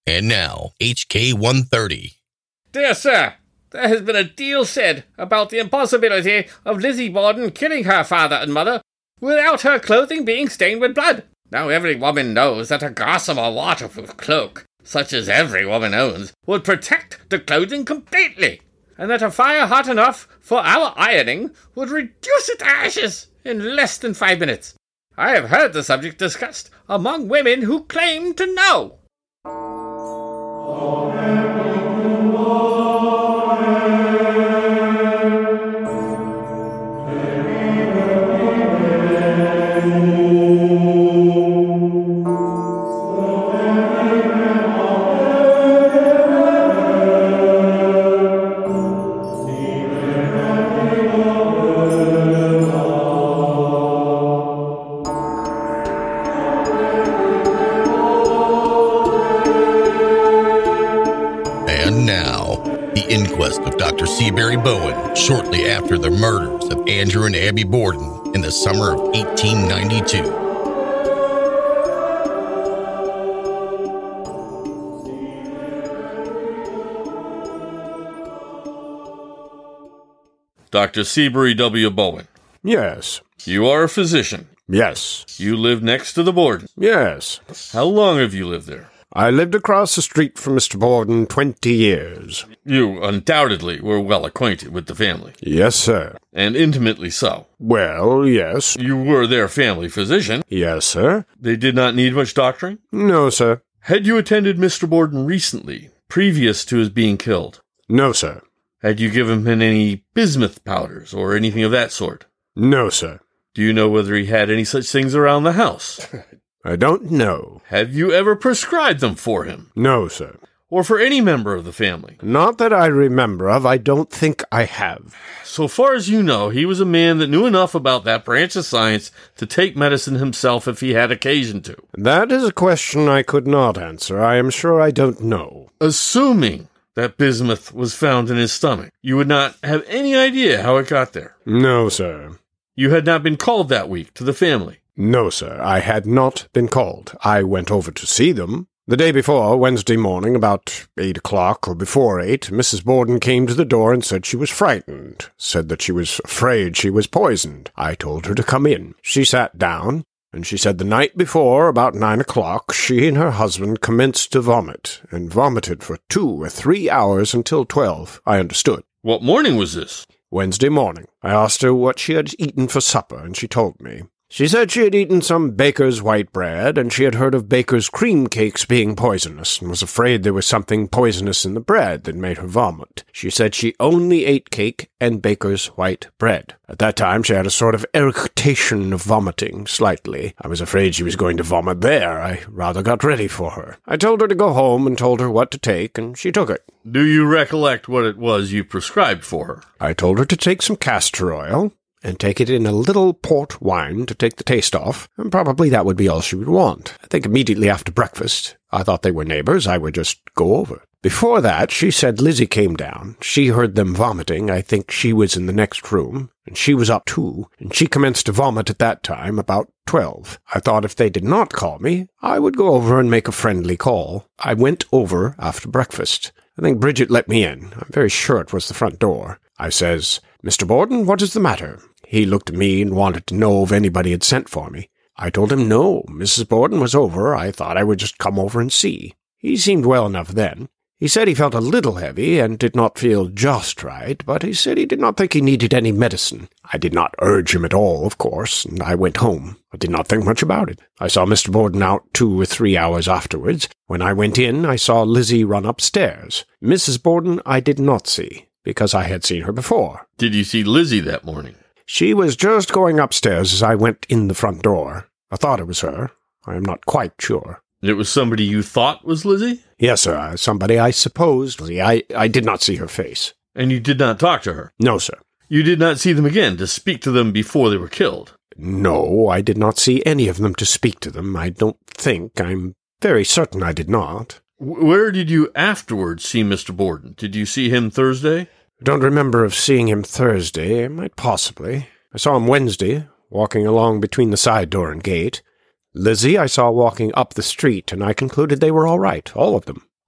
And now, HK130. Dear sir, there has been a deal said about the impossibility of Lizzie Borden killing her father and mother without her clothing being stained with blood. Now every woman knows that a gossamer waterproof cloak, such as every woman owns, would protect the clothing completely, and that a fire hot enough for our ironing would reduce it to ashes in less than 5 minutes. I have heard the subject discussed among women who claim to know. Of Dr. Seabury Bowen shortly after the murders of Andrew and Abby Borden in the summer of 1892. Dr. Seabury W. Bowen. Yes. You are a physician. Yes. You live next to the Borden. Yes. How long have you lived there? I lived across the street from Mr. Borden 20 years. You undoubtedly were well acquainted with the family. Yes, sir. And intimately so. Well, yes. You were their family physician. Yes, sir. They did not need much doctoring? No, sir. Had you attended Mr. Borden recently, previous to his being killed? No, sir. Had you given him any bismuth powders or anything of that sort? No, sir. Do you know whether he had any such things around the house? I don't know. Have you ever prescribed them for him? No, sir. Or for any member of the family? Not that I remember of. I don't think I have. So far as you know, he was a man that knew enough about that branch of science to take medicine himself if he had occasion to. That is a question I could not answer. I am sure I don't know. Assuming that bismuth was found in his stomach, you would not have any idea how it got there? No, sir. You had not been called that week to the family? No, sir, I had not been called. I went over to see them. The day before, Wednesday morning, about 8 o'clock or before 8, Mrs. Borden came to the door and said she was frightened, said that she was afraid she was poisoned. I told her to come in. She sat down, and she said the night before, about 9 o'clock, she and her husband commenced to vomit, and vomited for 2 or 3 hours until 12. I understood. What morning was this? Wednesday morning. I asked her what she had eaten for supper, and she told me. She said she had eaten some baker's white bread, and she had heard of baker's cream cakes being poisonous, and was afraid there was something poisonous in the bread that made her vomit. She said she only ate cake and baker's white bread. At that time she had a sort of irritation of vomiting, slightly. I was afraid she was going to vomit there. I rather got ready for her. I told her to go home and told her what to take, and she took it. Do you recollect what it was you prescribed for her? I told her to take some castor oil, and take it in a little port wine to take the taste off, and probably that would be all she would want. I think immediately after breakfast. I thought they were neighbors. I would just go over. Before that, she said Lizzie came down. She heard them vomiting. I think she was in the next room, and she was up too, and she commenced to vomit at that time, about 12. I thought if they did not call me, I would go over and make a friendly call. I went over after breakfast. I think Bridget let me in. I'm very sure it was the front door. I says, "Mr. Borden, what is the matter?" He looked at me and wanted to know if anybody had sent for me. I told him no, Mrs. Borden was over. I thought I would just come over and see. He seemed well enough then. He said he felt a little heavy and did not feel just right, but he said he did not think he needed any medicine. I did not urge him at all, of course, and I went home. I did not think much about it. I saw Mr. Borden out 2 or 3 hours afterwards. When I went in, I saw Lizzie run upstairs. Mrs. Borden I did not see, because I had seen her before. Did you see Lizzie that morning? She was just going upstairs as I went in the front door. I thought it was her. I am not quite sure. It was somebody you thought was Lizzie? Yes, sir. Somebody I supposed. I did not see her face. And you did not talk to her? No, sir. You did not see them again to speak to them before they were killed? No, I did not see any of them to speak to them. I don't think. I'm very certain I did not. Where did you afterwards see Mr. Borden? Did you see him Thursday? I don't remember of seeing him Thursday. Might possibly. I saw him Wednesday, walking along between the side door and gate. Lizzie I saw walking up the street, and I concluded they were all right, all of them.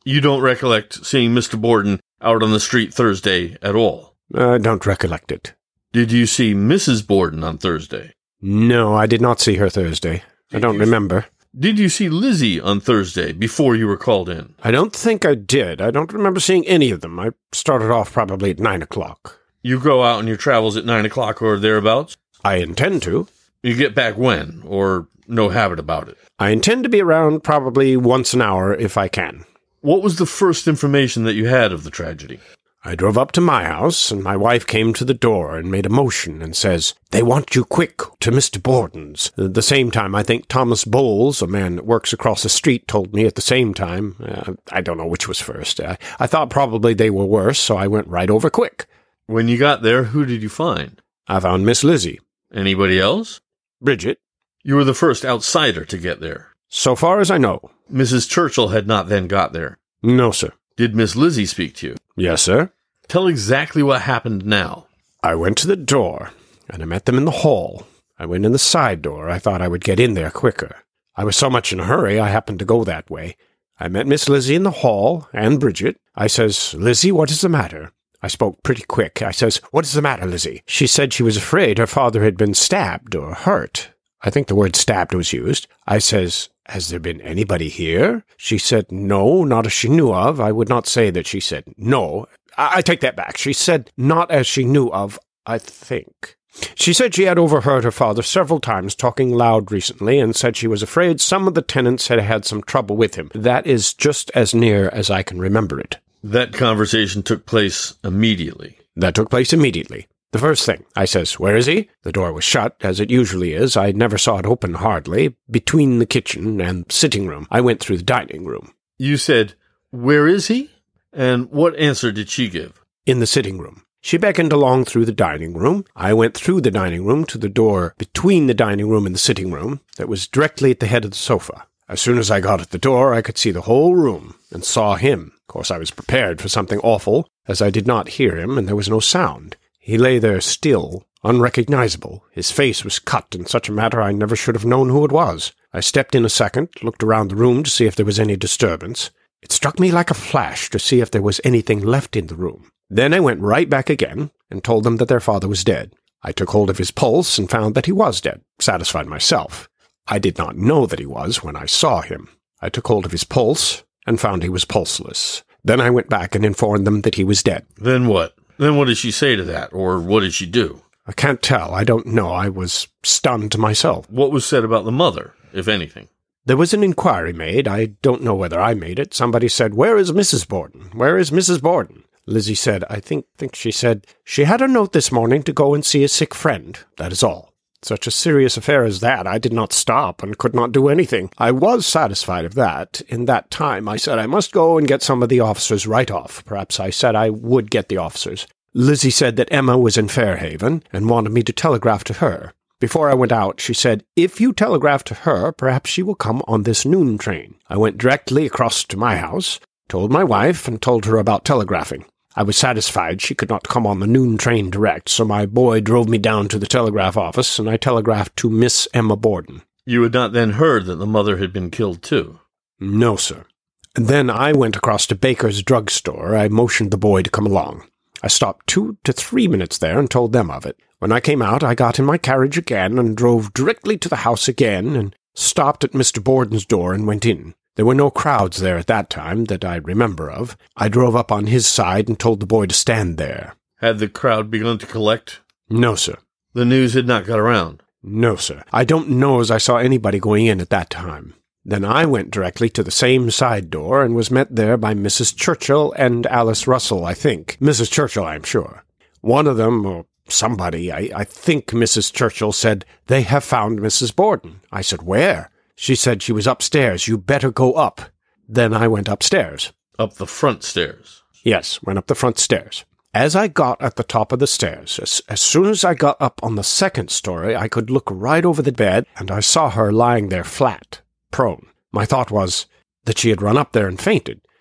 You don't recollect seeing Mr. Borden out on the street Thursday at all? I don't recollect it. Did you see Mrs. Borden on Thursday? No, I did not see her Thursday. I don't remember. Did you see Lizzie on Thursday before you were called in? I don't think I did. I don't remember seeing any of them. I started off probably at 9 o'clock. You go out on your travels at 9 o'clock or thereabouts? I intend to. You get back when, or no habit about it? I intend to be around probably once an hour if I can. What was the first information that you had of the tragedy? I drove up to my house, and my wife came to the door and made a motion and says, "They want you quick to Mr. Borden's." At the same time, I think Thomas Bowles, a man that works across the street, told me at the same time. I don't know which was first. I thought probably they were worse, so I went right over quick. When you got there, who did you find? I found Miss Lizzie. Anybody else? Bridget. You were the first outsider to get there. So far as I know. Mrs. Churchill had not then got there. No, sir. Did Miss Lizzie speak to you? Yes, sir. Tell exactly what happened now. I went to the door, and I met them in the hall. I went in the side door. I thought I would get in there quicker. I was so much in a hurry, I happened to go that way. I met Miss Lizzie in the hall, and Bridget. I says, "Lizzie, what is the matter?" I spoke pretty quick. I says, "What is the matter, Lizzie?" She said she was afraid her father had been stabbed or hurt. I think the word stabbed was used. I says, "Has there been anybody here?" She said, "No, not as she knew of." I would not say that she said no. I take that back. She said not as she knew of, I think. She said she had overheard her father several times talking loud recently and said she was afraid some of the tenants had had some trouble with him. That is just as near as I can remember it. That conversation took place immediately. That took place immediately. The first thing, I says, "Where is he?" The door was shut, as it usually is. I never saw it open hardly. Between the kitchen and sitting room. I went through the dining room. You said, "Where is he?" And what answer did she give? In the sitting room. She beckoned along through the dining room. I went through the dining room to the door between the dining room and the sitting room that was directly at the head of the sofa. As soon as I got at the door, I could see the whole room and saw him. Of course, I was prepared for something awful, as I did not hear him and there was no sound. He lay there still, unrecognizable. His face was cut in such a manner I never should have known who it was. I stepped in a second, looked around the room to see if there was any disturbance. It struck me like a flash to see if there was anything left in the room. Then I went right back again and told them that their father was dead. I took hold of his pulse and found that he was dead, satisfied myself. I did not know that he was when I saw him. I took hold of his pulse and found he was pulseless. Then I went back and informed them that he was dead. Then what? Then what did she say to that, or what did she do? I can't tell. I don't know. I was stunned myself. What was said about the mother, if anything? There was an inquiry made. I don't know whether I made it. Somebody said, "Where is Mrs. Borden? Where is Mrs. Borden?" Lizzie said, I think she said, she had a note this morning to go and see a sick friend. That is all. Such a serious affair as that, I did not stop and could not do anything. I was satisfied of that. In that time, I said I must go and get some of the officers right off. Perhaps I said I would get the officers. Lizzie said that Emma was in Fairhaven and wanted me to telegraph to her. Before I went out, she said, "If you telegraph to her, perhaps she will come on this noon train." I went directly across to my house, told my wife, and told her about telegraphing. I was satisfied she could not come on the noon train direct, so my boy drove me down to the telegraph office, and I telegraphed to Miss Emma Borden. You had not then heard that the mother had been killed, too? No, sir. And then I went across to Baker's drugstore. I motioned the boy to come along. I stopped 2 to 3 minutes there and told them of it. When I came out, I got in my carriage again and drove directly to the house again and stopped at Mr. Borden's door and went in. There were no crowds there at that time that I remember of. I drove up on his side and told the boy to stand there. Had the crowd begun to collect? No, sir. The news had not got around? No, sir. I don't know as I saw anybody going in at that time. Then I went directly to the same side door and was met there by Mrs. Churchill and Alice Russell, I think. Mrs. Churchill, I am sure. One of them, or somebody, I think Mrs. Churchill, said, "They have found Mrs. Borden." I said, "Where?" She said she was upstairs. "You better go up." Then I went upstairs. Up the front stairs? Yes, went up the front stairs. As I got at the top of the stairs, as soon as I got up on the second story, I could look right over the bed, and I saw her lying there flat, prone. My thought was that she had run up there and fainted.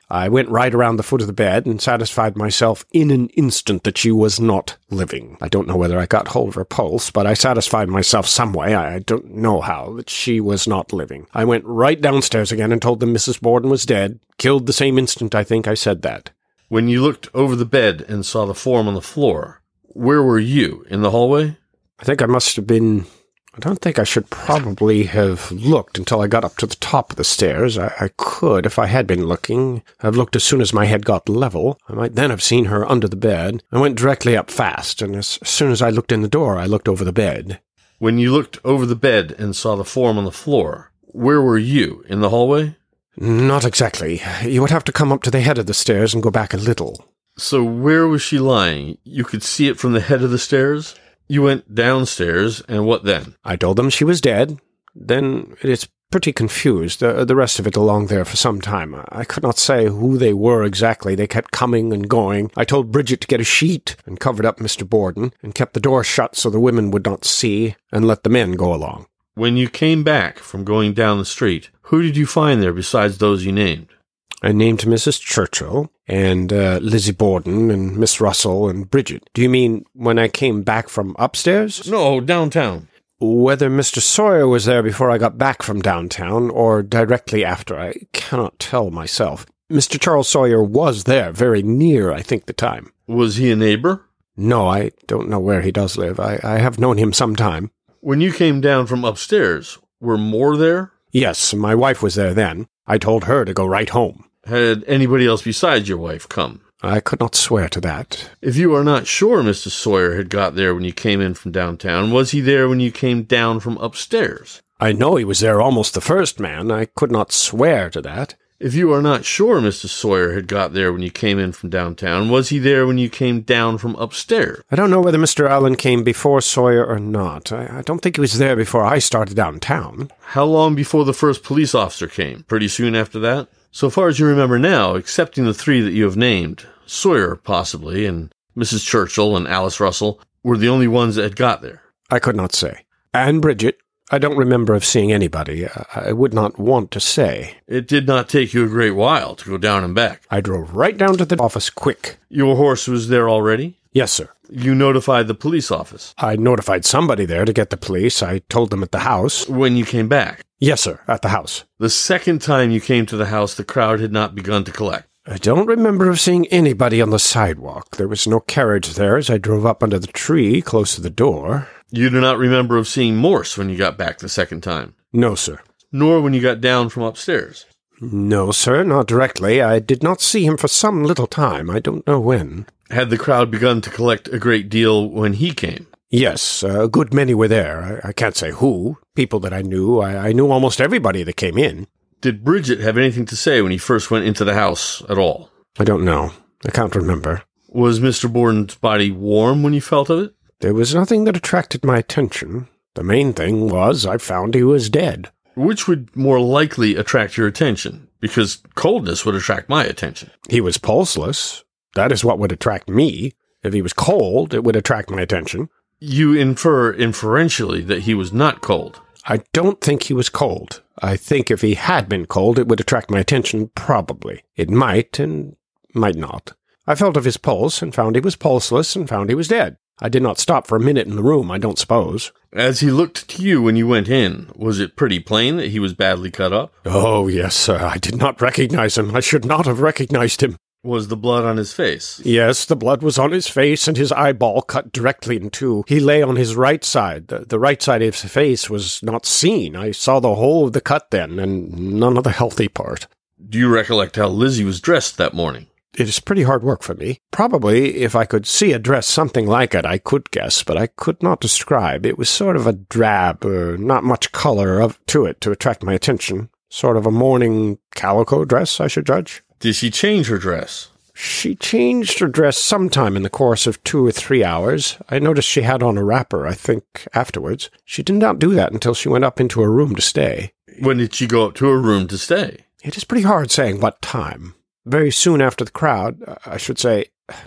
I went right around the foot of the bed and satisfied myself in an instant that she was not living. I don't know whether I got hold of her pulse, but I satisfied myself some way, I don't know how, that she was not living. I went right downstairs again and told them Mrs. Borden was dead. Killed the same instant I think I said that. When you looked over the bed and saw the form on the floor, where were you? In the hallway? I think I must have been... I don't think I should probably have looked until I got up to the top of the stairs. I could, if I had been looking, have looked as soon as my head got level. I might then have seen her under the bed. I went directly up fast, and as soon as I looked in the door, I looked over the bed. When you looked over the bed and saw the form on the floor, where were you? In the hallway? Not exactly. You would have to come up to the head of the stairs and go back a little. So where was she lying? You could see it from the head of the stairs? You went downstairs, and what then? I told them she was dead. Then it is pretty confused, the rest of it along there for some time. I could not say who they were exactly. They kept coming and going. I told Bridget to get a sheet and covered up Mr. Borden and kept the door shut so the women would not see and let the men go along. When you came back from going down the street, who did you find there besides those you named? I named Mrs. Churchill and Lizzie Borden and Miss Russell and Bridget. Do you mean when I came back from upstairs? No, downtown. Whether Mr. Sawyer was there before I got back from downtown or directly after, I cannot tell myself. Mr. Charles Sawyer was there, very near, I think, the time. Was he a neighbor? No, I don't know where he does live. I have known him some time. When you came down from upstairs, were more there? Yes, my wife was there then. I told her to go right home. Had anybody else besides your wife come? I could not swear to that. If you are not sure Mr. Sawyer had got there when you came in from downtown, was he there when you came down from upstairs? I know he was there almost the first man. I could not swear to that. If you are not sure Mr. Sawyer had got there when you came in from downtown, was he there when you came down from upstairs? I don't know whether Mr. Allen came before Sawyer or not. I don't think he was there before I started downtown. How long before the first police officer came? Pretty soon after that? So far as you remember now, excepting the three that you have named, Sawyer, possibly, and Mrs. Churchill and Alice Russell, were the only ones that had got there. I could not say. And Bridget, I don't remember of seeing anybody. I would not want to say. It did not take you a great while to go down and back. I drove right down to the office quick. Your horse was there already? Yes, sir. You notified the police office? I notified somebody there to get the police. I told them at the house. When you came back? Yes, sir, at the house. The second time you came to the house, the crowd had not begun to collect. I don't remember of seeing anybody on the sidewalk. There was no carriage there as I drove up under the tree close to the door. You do not remember of seeing Morse when you got back the second time? No, sir. Nor when you got down from upstairs? No, sir, not directly. I did not see him for some little time. I don't know when. Had the crowd begun to collect a great deal when he came? Yes, a good many were there. I can't say who. People that I knew. I knew almost everybody that came in. Did Bridget have anything to say when he first went into the house at all? I don't know. I can't remember. Was Mr. Borden's body warm when you felt of it? There was nothing that attracted my attention. The main thing was I found he was dead. Which would more likely attract your attention? Because coldness would attract my attention. He was pulseless. That is what would attract me. If he was cold, it would attract my attention. You infer inferentially that he was not cold. I don't think he was cold. I think if he had been cold, it would attract my attention, probably. It might and might not. I felt of his pulse and found he was pulseless and found he was dead. I did not stop for a minute in the room, I don't suppose. As he looked to you when you went in, was it pretty plain that he was badly cut up? Oh, yes, sir. I did not recognize him. I should not have recognized him. Was the blood on his face? Yes, the blood was on his face and his eyeball cut directly in two. He lay on his right side. The right side of his face was not seen. I saw the whole of the cut then, and none of the healthy part. Do you recollect how Lizzie was dressed that morning? It is pretty hard work for me. Probably, if I could see a dress something like it, I could guess, but I could not describe. It was sort of a drab, not much color to it to attract my attention. Sort of a morning calico dress, I should judge. Did she change her dress? She changed her dress sometime in the course of 2 or 3 hours. I noticed she had on a wrapper, I think, afterwards. She did not do that until she went up into her room to stay. When did she go up to her room to stay? It is pretty hard saying what time. Very soon after the crowd, I should say.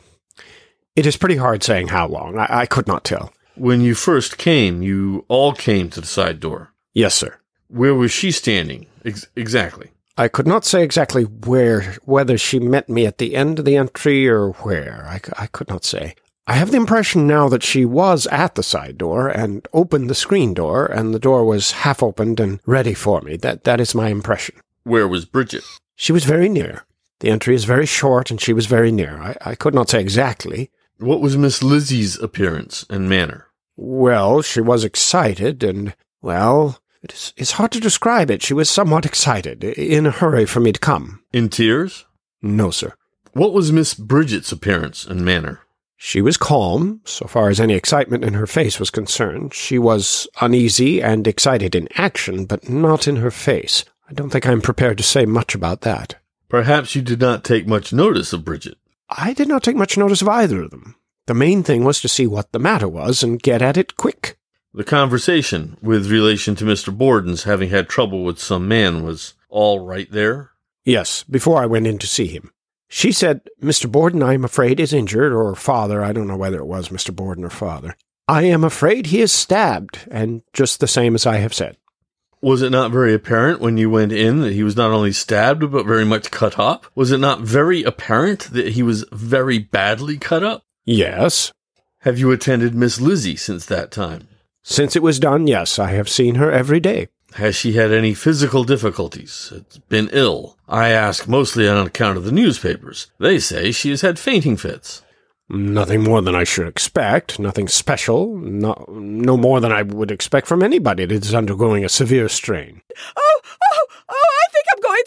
It is pretty hard saying how long. I could not tell. When you first came, you all came to the side door. Yes, sir. Where was she standing? Exactly. I could not say exactly whether she met me at the end of the entry or where. I could not say. I have the impression now that she was at the side door and opened the screen door, and the door was half opened and ready for me. That is my impression. Where was Bridget? She was very near. The entry is very short, and she was very near. I could not say exactly. What was Miss Lizzie's appearance and manner? Well, she was excited, and, well, it's hard to describe it. She was somewhat excited, in a hurry for me to come. In tears? No, sir. What was Miss Bridget's appearance and manner? She was calm, so far as any excitement in her face was concerned. She was uneasy and excited in action, but not in her face. I don't think I'm prepared to say much about that. Perhaps you did not take much notice of Bridget. I did not take much notice of either of them. The main thing was to see what the matter was and get at it quick. The conversation with relation to Mr. Borden's having had trouble with some man was all right there? Yes, before I went in to see him. She said, Mr. Borden, I am afraid, is injured, or father, I don't know whether it was Mr. Borden or father. I am afraid he is stabbed, and just the same as I have said. Was it not very apparent when you went in that he was not only stabbed, but very much cut up? Was it not very apparent that he was very badly cut up? Yes. Have you attended Miss Lizzie since that time? Since it was done, yes, I have seen her every day. Has she had any physical difficulties? Been ill? I ask mostly on account of the newspapers. They say she has had fainting fits. Nothing more than I should expect. Nothing special. No more than I would expect from anybody that is undergoing a severe strain. Oh, I think I'm going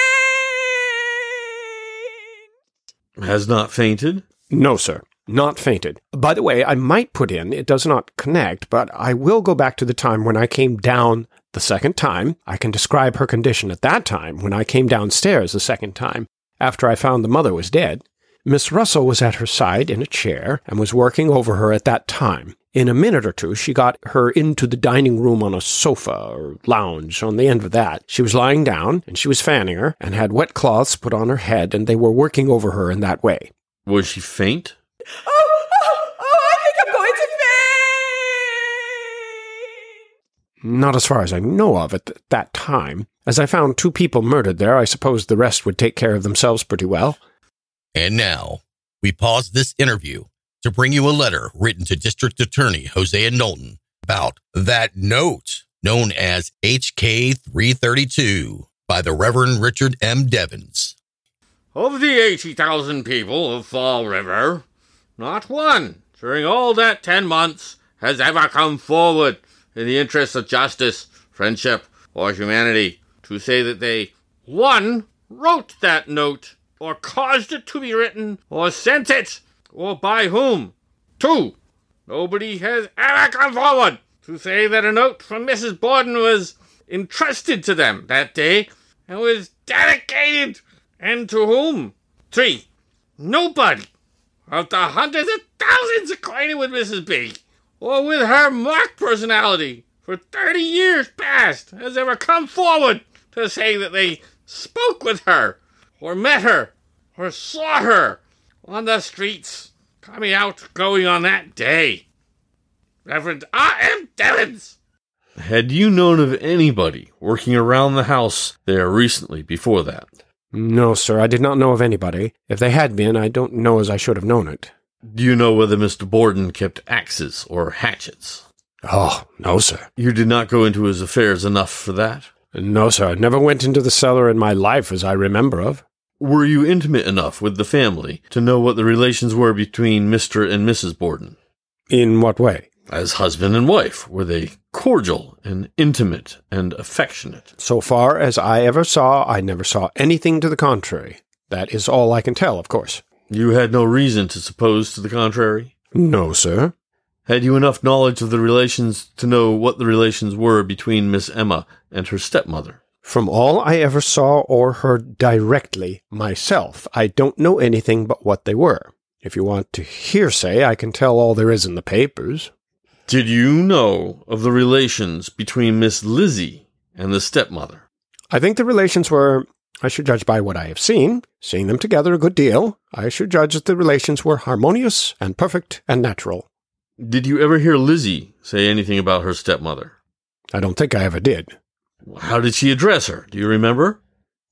to faint! Has not fainted? No, sir. Not fainted. By the way, I might put in, it does not connect, but I will go back to the time when I came down the second time. I can describe her condition at that time, when I came downstairs the second time, after I found the mother was dead. Miss Russell was at her side in a chair, and was working over her at that time. In a minute or two, she got her into the dining room on a sofa, or lounge, on the end of that. She was lying down, and she was fanning her, and had wet cloths put on her head, and they were working over her in that way. Was she faint? Oh, I think I'm going to faint! Not as far as I know of at that time. As I found 2 people murdered there, I suppose the rest would take care of themselves pretty well. And now, we pause this interview to bring you a letter written to District Attorney Hosea Knowlton about that note known as HK 332 by the Reverend Richard M. Devins. Of the 80,000 people of Fall River, not one during all that 10 months has ever come forward in the interests of justice, friendship, or humanity to say that they, 1, wrote that note, or caused it to be written, or sent it, or by whom. 2, nobody has ever come forward to say that a note from Mrs. Borden was entrusted to them that day and was dedicated, and to whom. 3, nobody of the hundreds of thousands acquainted with Mrs. B, or with her marked personality for 30 years past, has ever come forward to say that they spoke with her, or met her, or saw her on the streets, coming out, going on that day. Reverend R.M. Devins. Had you known of anybody working around the house there recently before that? No, sir, I did not know of anybody. If they had been, I don't know as I should have known it. Do you know whether Mr. Borden kept axes or hatchets? Oh, no, sir. You did not go into his affairs enough for that? No, sir, I never went into the cellar in my life as I remember of. Were you intimate enough with the family to know what the relations were between Mr. and Mrs. Borden? In what way? As husband and wife, were they cordial and intimate and affectionate? So far as I ever saw, I never saw anything to the contrary. That is all I can tell, of course. You had no reason to suppose to the contrary? No, sir. Had you enough knowledge of the relations to know what the relations were between Miss Emma and her stepmother? From all I ever saw or heard directly myself, I don't know anything but what they were. If you want to hearsay, I can tell all there is in the papers. Did you know of the relations between Miss Lizzie and the stepmother? I think the relations were, I should judge by what I have seen, seeing them together a good deal, I should judge that the relations were harmonious and perfect and natural. Did you ever hear Lizzie say anything about her stepmother? I don't think I ever did. How did she address her? Do you remember?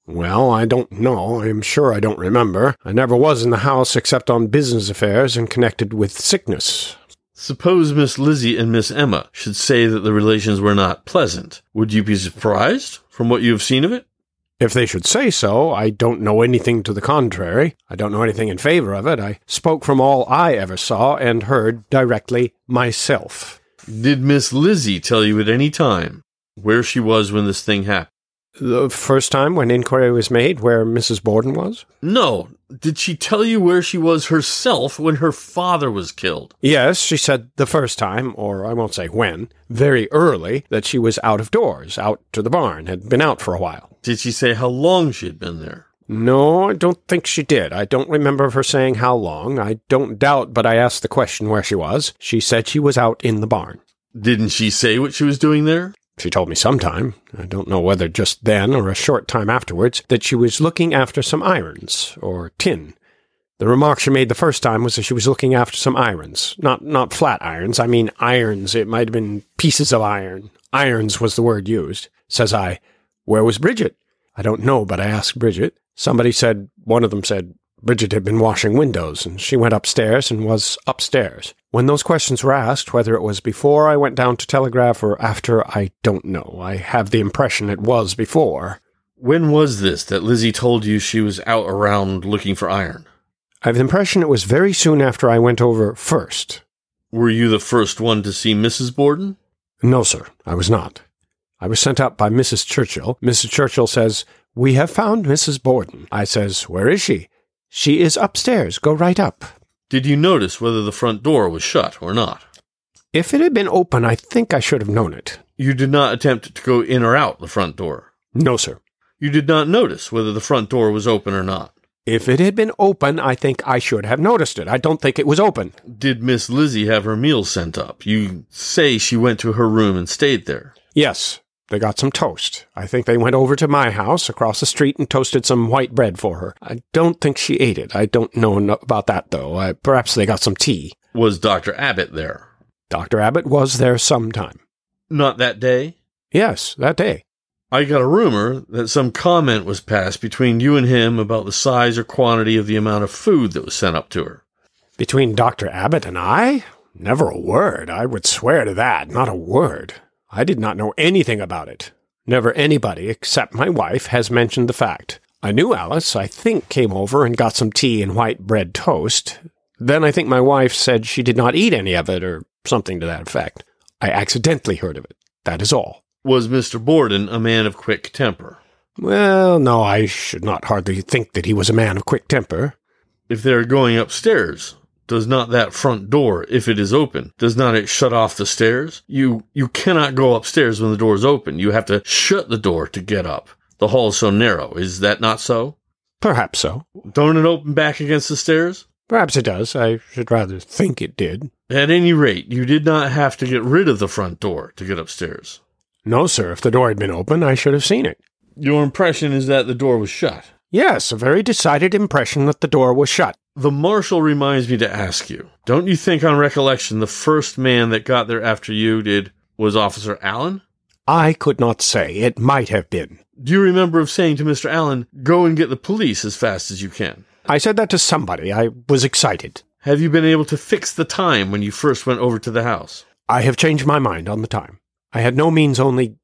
Well, I don't know. I'm sure I don't remember. I never was in the house except on business affairs and connected with sickness. Suppose Miss Lizzie and Miss Emma should say that the relations were not pleasant. Would you be surprised from what you have seen of it? If they should say so, I don't know anything to the contrary. I don't know anything in favor of it. I spoke from all I ever saw and heard directly myself. Did Miss Lizzie tell you at any time where she was when this thing happened? The first time when inquiry was made where Mrs. Borden was? No. Did she tell you where she was herself when her father was killed? Yes, she said the first time, or I won't say when, very early, that she was out of doors, out to the barn, had been out for a while. Did she say how long she had been there? No, I don't think she did. I don't remember her saying how long. I don't doubt, but I asked the question where she was. She said she was out in the barn. Didn't she say what she was doing there? She told me sometime, I don't know whether just then or a short time afterwards, that she was looking after some irons, or tin. The remark she made the first time was that she was looking after some irons. Not flat irons, I mean irons. It might have been pieces of iron. Irons was the word used. Says I, where was Bridget? I don't know, but I asked Bridget. One of them said, Bridget had been washing windows, and she went upstairs and was upstairs. When those questions were asked, whether it was before I went down to telegraph or after, I don't know. I have the impression it was before. When was this that Lizzie told you she was out around looking for iron? I have the impression it was very soon after I went over first. Were you the first one to see Mrs. Borden? No, sir, I was not. I was sent up by Mrs. Churchill. Mrs. Churchill says, we have found Mrs. Borden. I says, where is she? She is upstairs. Go right up. Did you notice whether the front door was shut or not? If it had been open, I think I should have known it. You did not attempt to go in or out the front door? No, sir. You did not notice whether the front door was open or not? If it had been open, I think I should have noticed it. I don't think it was open. Did Miss Lizzie have her meals sent up? You say she went to her room and stayed there. Yes. They got some toast. I think they went over to my house across the street and toasted some white bread for her. I don't think she ate it. I don't know about that, though. Perhaps they got some tea. Was Dr. Abbott there? Dr. Abbott was there sometime. Not that day? Yes, that day. I got a rumor that some comment was passed between you and him about the size or quantity of the amount of food that was sent up to her. Between Dr. Abbott and I? Never a word. I would swear to that. Not a word. I did not know anything about it. Never anybody, except my wife, has mentioned the fact. I knew Alice, I think, came over and got some tea and white bread toast. Then I think my wife said she did not eat any of it, or something to that effect. I accidentally heard of it. That is all. Was Mr. Borden a man of quick temper? Well, no, I should not hardly think that he was a man of quick temper. If they are going upstairs, does not that front door, if it is open, does not it shut off the stairs? You cannot go upstairs when the door is open. You have to shut the door to get up. The hall is so narrow. Is that not so? Perhaps so. Don't it open back against the stairs? Perhaps it does. I should rather think it did. At any rate, you did not have to get rid of the front door to get upstairs. No, sir. If the door had been open, I should have seen it. Your impression is that the door was shut? Yes, a very decided impression that the door was shut. The marshal reminds me to ask you, don't you think on recollection the first man that got there after you was Officer Allen? I could not say. It might have been. Do you remember of saying to Mr. Allen, go and get the police as fast as you can? I said that to somebody. I was excited. Have you been able to fix the time when you first went over to the house? I have changed my mind on the time. I had no means only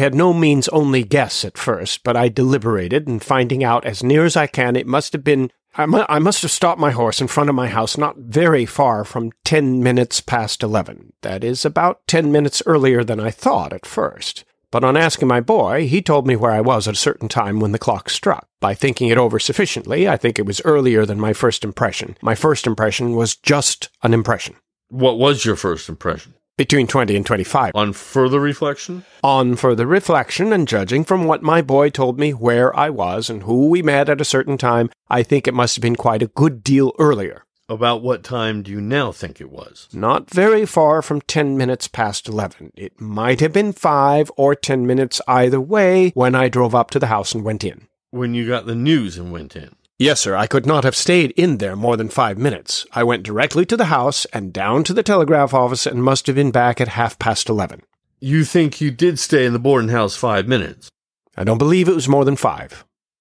guess at first, but I deliberated, and finding out as near as I can, it must have been... I must have stopped my horse in front of my house not very far from 10 minutes past 11. That is about 10 minutes earlier than I thought at first. But on asking my boy, he told me where I was at a certain time when the clock struck. By thinking it over sufficiently, I think it was earlier than my first impression. My first impression was just an impression. What was your first impression? Between 20 and 25. On further reflection? On further reflection, and judging from what my boy told me where I was and who we met at a certain time, I think it must have been quite a good deal earlier. About what time do you now think it was? Not very far from 10 minutes past 11. It might have been 5 or 10 minutes either way when I drove up to the house and went in. When you got the news and went in? Yes, sir. I could not have stayed in there more than 5 minutes. I went directly to the house and down to the telegraph office and must have been back at 11:30. You think you did stay in the Borden house 5 minutes? I don't believe it was more than 5.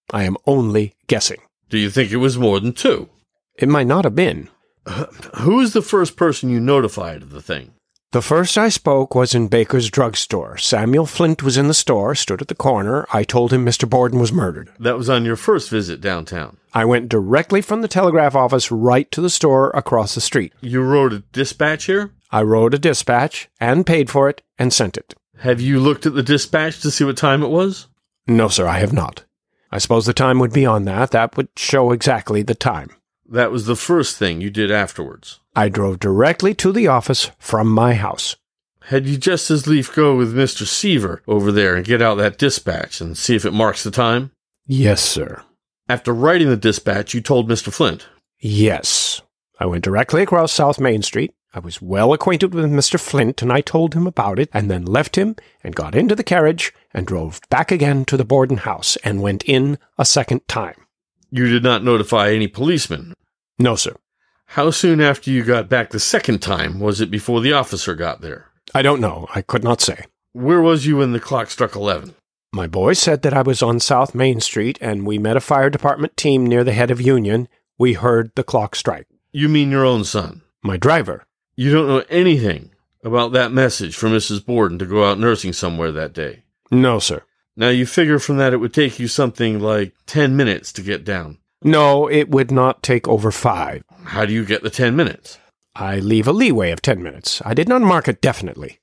I am only guessing. Do you think it was more than 2? It might not have been. Who is the first person you notified of the thing? The first I spoke was in Baker's drugstore. Samuel Flint was in the store, stood at the corner. I told him Mr. Borden was murdered. That was on your first visit downtown. I went directly from the telegraph office right to the store across the street. You wrote a dispatch here? I wrote a dispatch and paid for it and sent it. Have you looked at the dispatch to see what time it was? No, sir, I have not. I suppose the time would be on that. That would show exactly the time. That was the first thing you did afterwards. I drove directly to the office from my house. Had you just as lief go with Mr. Seaver over there and get out that dispatch and see if it marks the time? Yes, sir. After writing the dispatch, you told Mr. Flint? Yes. I went directly across South Main Street. I was well acquainted with Mr. Flint, and I told him about it, and then left him and got into the carriage and drove back again to the Borden house and went in a second time. You did not notify any policemen? No, sir. How soon after you got back the second time was it before the officer got there? I don't know. I could not say. Where was you when the clock struck 11? My boy said that I was on South Main Street, and we met a fire department team near the head of Union. We heard the clock strike. You mean your own son? My driver. You don't know anything about that message from Mrs. Borden to go out nursing somewhere that day? No, sir. Now you figure from that it would take you something like 10 minutes to get down. No, it would not take over 5. How do you get the 10 minutes? I leave a leeway of 10 minutes. I did not mark it definitely.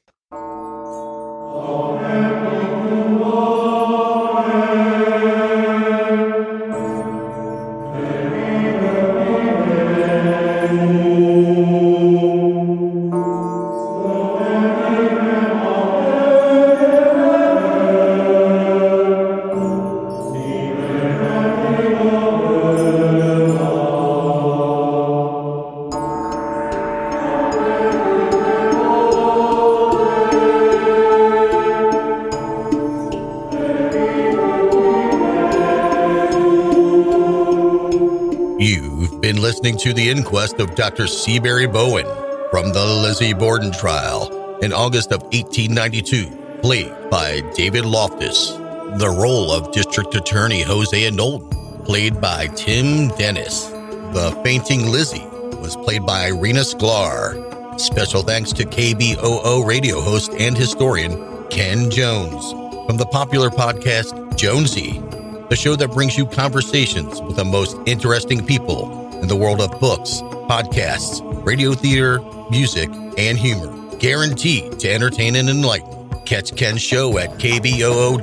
You've been listening to the inquest of Dr. Seabury Bowen from the Lizzie Borden trial in August of 1892, played by David Loftus. The role of District Attorney Hosea Knowlton, played by Tim Dennis. The Fainting Lizzie was played by Irina Sklar. Special thanks to KBOO radio host and historian Ken Jones from the popular podcast Jonesy, the show that brings you conversations with the most interesting people in the world of books, podcasts, radio theater, music, and humor. Guaranteed to entertain and enlighten. Catch Ken's show at kboo.fm.org.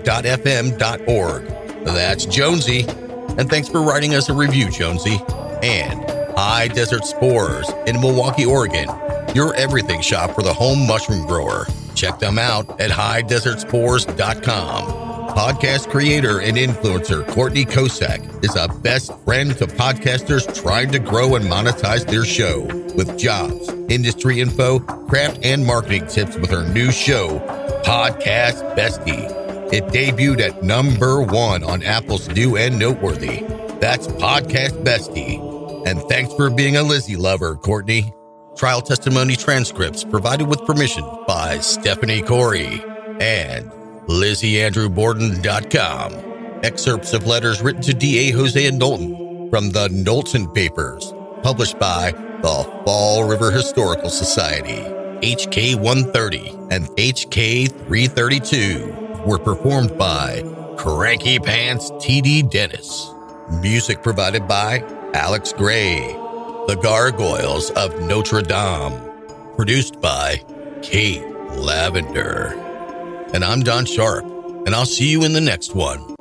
That's Jonesy. And thanks for writing us a review, Jonesy. And High Desert Spores in Milwaukee, Oregon, your everything shop for the home mushroom grower. Check them out at highdesertspores.com. Podcast creator and influencer Courtney Kosak is a best friend to podcasters trying to grow and monetize their show with jobs, industry info, craft, and marketing tips with her new show, Podcast Bestie. It debuted at number 1 on Apple's New and Noteworthy. That's Podcast Bestie. And thanks for being a Lizzie lover, Courtney. Trial testimony transcripts provided with permission by Stephanie Corey and LizzieAndrewBorden.com. Excerpts of letters written to D.A. Hosea Knowlton from the Knowlton Papers, published by the Fall River Historical Society. HK 130 and HK 332 were performed by Cranky Pants T.D. Dennis. Music provided by Alex Gray. The Gargoyles of Notre Dame, produced by Kate Lavender. And I'm Don Sharp, and I'll see you in the next one.